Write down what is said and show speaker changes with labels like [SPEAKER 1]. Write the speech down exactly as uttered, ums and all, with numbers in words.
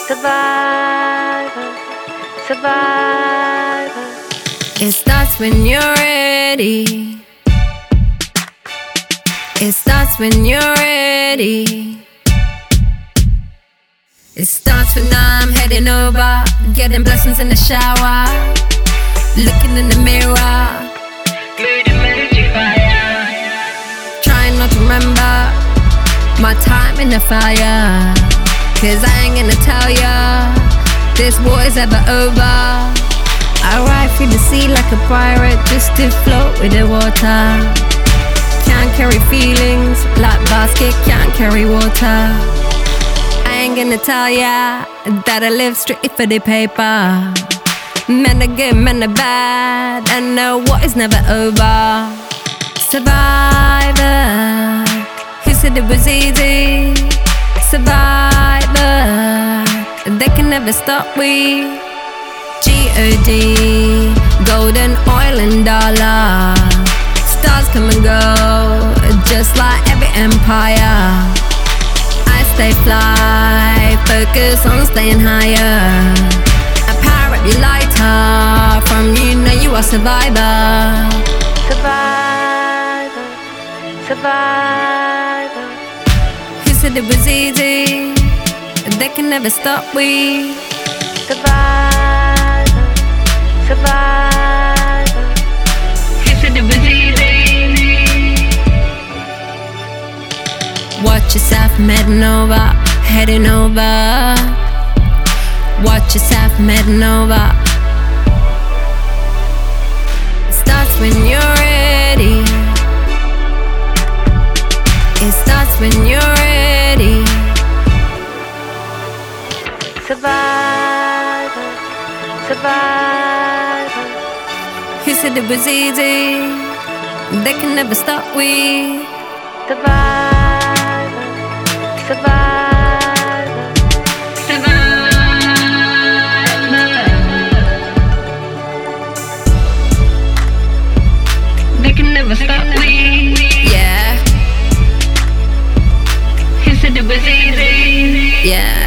[SPEAKER 1] Survivor, survivor.
[SPEAKER 2] It starts when you're ready. It starts when you're ready. It starts when I'm heading over, getting blessings in the shower, looking in the mirror, trying not to remember my time in the fire. Cause I ain't gonna tell ya this war is ever over. I ride through the sea like a pirate just to float with the water. Can't carry feelings like basket can't carry water. I ain't gonna tell ya that I live strictly for the paper. Men are good, men are bad, and no war is never over. Survivor, who said it was easy? Survivor, they can never stop we. G O D, golden oil and dollar. Stars come and go, just like every empire. I stay fly, focus on staying higher. I power up your lighter, from you know you are survivor.
[SPEAKER 1] Survivor, survivor.
[SPEAKER 2] Who said it was easy? They can never stop we.
[SPEAKER 1] Survivor, survivor.
[SPEAKER 2] Who said it was easy? Watch yourself, I'm heading over, heading over. Watch yourself, I'm heading over. It starts when you're ready. It starts when you're ready.
[SPEAKER 1] Survivor, survivor.
[SPEAKER 2] Who said it was easy? They can never stop we.
[SPEAKER 1] Survivor, survivor.
[SPEAKER 2] Survivor. They can never stop we. Yeah. Who said it was easy? Yeah.